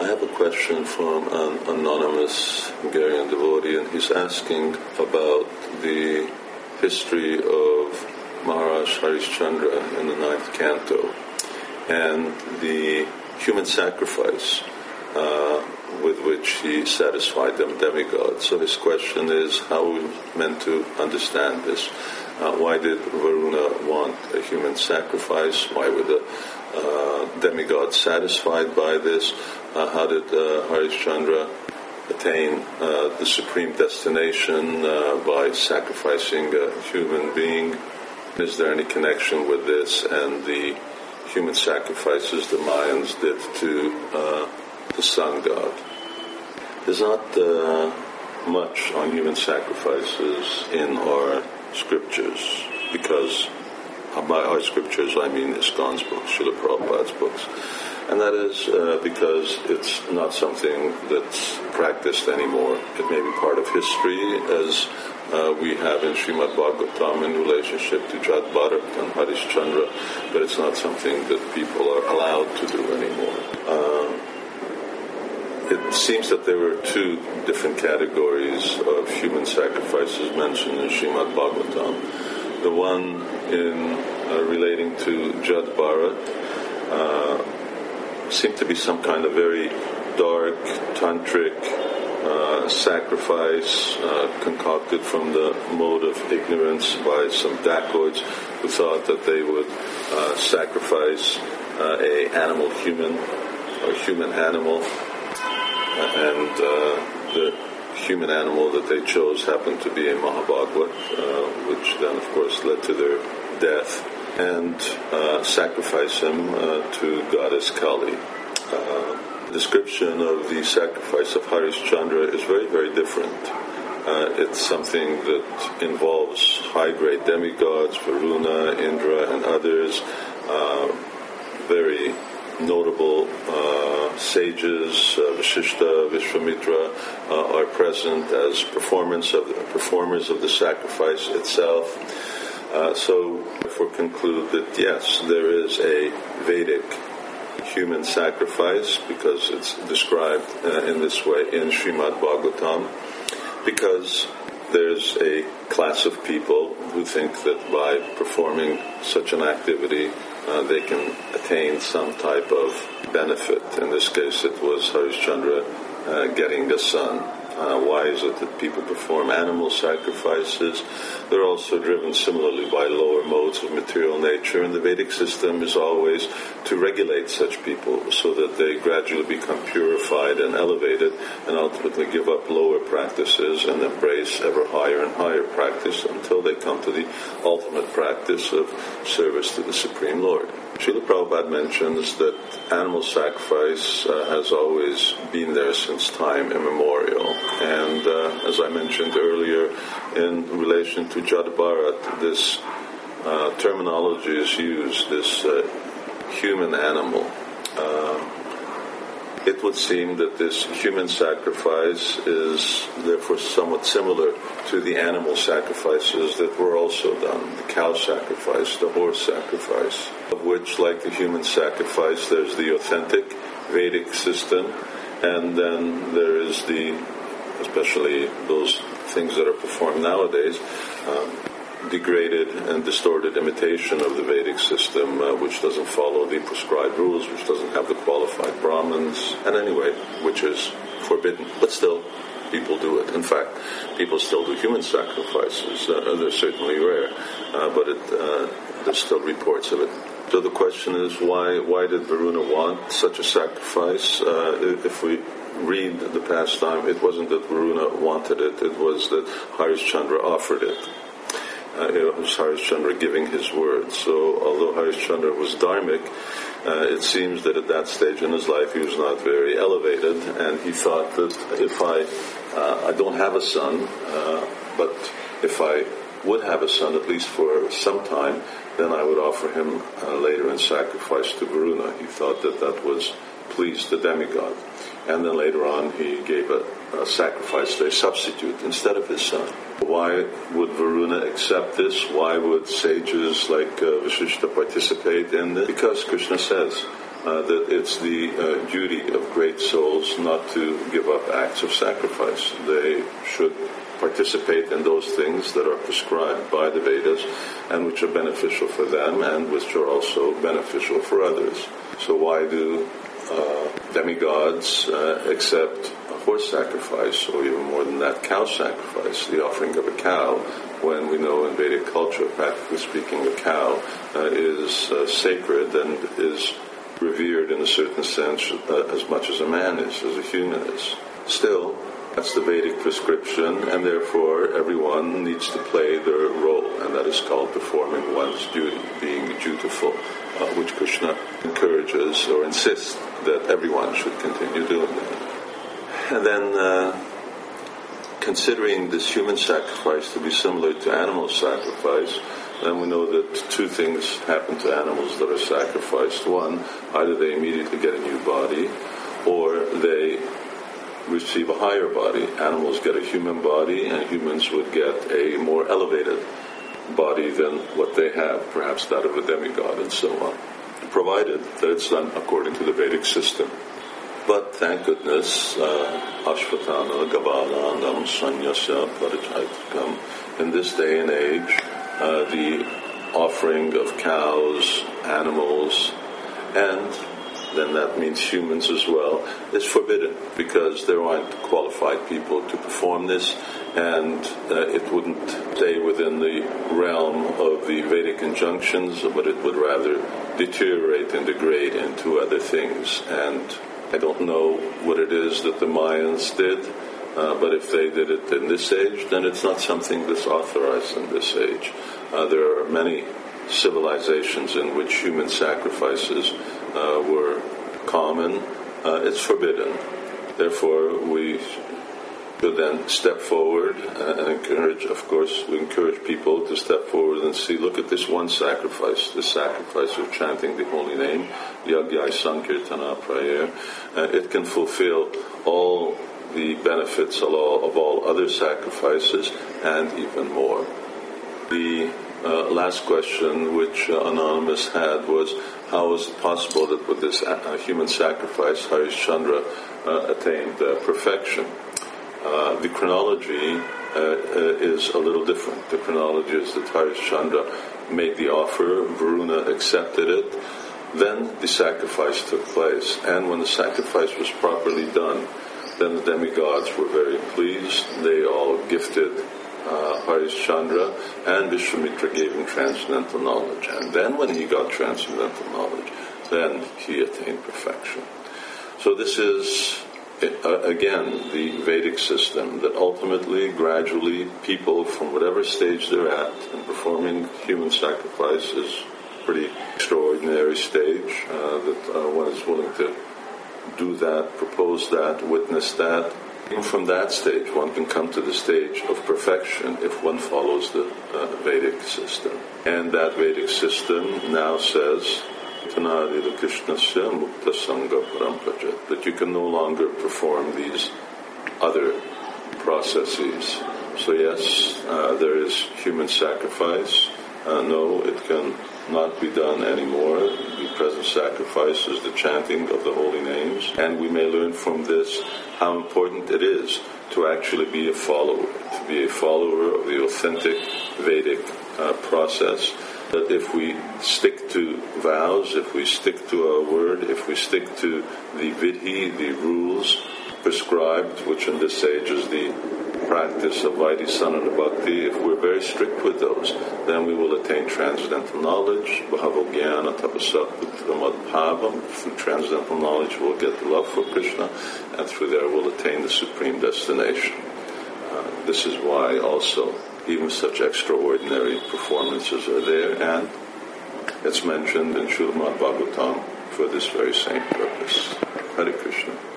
I have a question from an anonymous Hungarian devotee, and he's asking about the history of Maharaj Harishchandra in the 9th canto and the human sacrifice with which he satisfied them demigods. So his question is, how are we meant to understand this? Why did Varuna want a human sacrifice? Why were the demigods satisfied by this? How did Harishchandra attain the supreme destination by sacrificing a human being? Is there any connection with this and the human sacrifices the Mayans did to the sun god? There's not much on human sacrifices in our scriptures, because by our scriptures I mean ISKCON's books, Srila Prabhupada's books. And that is because it's not something that's practiced anymore. It may be part of history, as we have in Srimad Bhagavatam in relationship to Jad Bharat and Harishchandra, but it's not something that people are allowed to do anymore. It seems that there were two different categories of human sacrifices mentioned in Srimad Bhagavatam. The one in relating to Jad Bharat seemed to be some kind of very dark, tantric sacrifice concocted from the mode of ignorance by some dacoits who thought that they would sacrifice a animal human or human animal, and the human animal that they chose happened to be a Mahabhagwat, which then of course led to their death, and sacrifice him to goddess Kali. The description of the sacrifice of Harishchandra is very, very different. It's something that involves high-grade demigods, Varuna, Indra, and others, very notable sages, Vashishta, Vishwamitra, are present as performers of the sacrifice itself. So therefore conclude that yes, there is a Vedic human sacrifice, because it's described in this way in Srimad Bhagavatam, because there's a class of people who think that by performing such an activity they can attain some type of benefit. In this case it was Harishchandra getting a son. Why is it that people perform animal sacrifices? They're also driven similarly by lower modes of material nature, and the Vedic system is always to regulate such people so that they gradually become purified and elevated and ultimately give up lower practices and embrace ever higher and higher practice until they come to the ultimate practice of service to the Supreme Lord. Srila Prabhupada mentions that animal sacrifice has always been there since time immemorial. And as I mentioned earlier, in relation to Jad Bharat, this terminology is used, this human animal. It would seem that this human sacrifice is therefore somewhat similar to the animal sacrifices that were also done, the cow sacrifice, the horse sacrifice, of which, like the human sacrifice, there's the authentic Vedic system, and then there is especially those things that are performed nowadays, degraded and distorted imitation of the Vedic system, which doesn't follow the prescribed rules, which doesn't have the qualified Brahmins, and anyway, which is forbidden. But still, people do it. In fact, people still do human sacrifices. They're certainly rare, but there's still reports of it. So the question is, why did Varuna want such a sacrifice? If we read the pastime, it wasn't that Varuna wanted it, it was that Harishchandra offered it. It was Harishchandra giving his word. So although Harishchandra was dharmic, it seems that at that stage in his life he was not very elevated, and he thought that if I don't have a son, but if I would have a son, at least for some time, then I would offer him later in sacrifice to Varuna. He thought that was pleased the demigod. And then later on he gave a sacrifice to a substitute instead of his son. Why would Varuna accept this? Why would sages like Vashishta participate in this? Because Krishna says that it's the duty of great souls not to give up acts of sacrifice. They should participate in those things that are prescribed by the Vedas and which are beneficial for them and which are also beneficial for others. So why do demigods accept a horse sacrifice, or even more than that, cow sacrifice, the offering of a cow, when we know in Vedic culture, practically speaking, a cow is sacred and is revered in a certain sense as much as a man is, as a human is. Still, that's the Vedic prescription, and therefore everyone needs to play their role, and that is called performing one's duty, being dutiful, which Krishna encourages or insists that everyone should continue doing that. And then considering this human sacrifice to be similar to animal sacrifice, then we know that two things happen to animals that are sacrificed. One, either they immediately get a new body, or they receive a higher body. Animals get a human body, and humans would get a more elevated body than what they have, perhaps that of a demigod and so on, provided that it's done according to the Vedic system. But thank goodness, Ashvatthana, Gabalanam, Sanyasya, Parachaitikam, in this day and age, the offering of cows, animals, and then that means humans as well, is forbidden, because there aren't qualified people to perform this, and it wouldn't stay within the realm of the Vedic injunctions, but it would rather deteriorate and degrade into other things. And I don't know what it is that the Mayans did, but if they did it in this age, then it's not something that's authorized in this age. There are many civilizations in which human sacrifices were common. It's forbidden. Therefore, we should then step forward and encourage, of course, we encourage people to step forward and see, look at this one sacrifice, the sacrifice of chanting the holy name, Yajna Sankirtana prayer. It can fulfill all the benefits of all other sacrifices and even more. The last question which Anonymous had was, how is it possible that with this human sacrifice Harishchandra attained perfection? The chronology is a little different. The chronology is that Harishchandra made the offer, Varuna accepted it, then the sacrifice took place. And when the sacrifice was properly done, then the demigods were very pleased. They all gifted Harishchandra, and Vishwamitra gave him transcendental knowledge. And then when he got transcendental knowledge, then he attained perfection. So this is, again, the Vedic system, that ultimately, gradually, people from whatever stage they're at in performing human sacrifice is a pretty extraordinary stage, that one is willing to do that, propose that, witness that. Even from that stage, one can come to the stage of perfection if one follows the Vedic system. And that Vedic system now says that you can no longer perform these other processes. So yes, there is human sacrifice. No, it can not be done anymore. The present sacrifice is the chanting of the holy names, and we may learn from this how important it is to actually be a follower, of the authentic Vedic process. That if we stick to vows, if we stick to our word, if we stick to the vidhi, the rules prescribed, which in this age is the practice of Vaidhi Bhakti, if we're very strict with those, then we will attain transcendental knowledge. Bhavagyana tapasat madbhavam. Through transcendental knowledge we'll get the love for Krishna, and through there we'll attain the supreme destination. This is why also even such extraordinary performances are there, and it's mentioned in Srimad Bhagavatam for this very same purpose. Hare Krishna.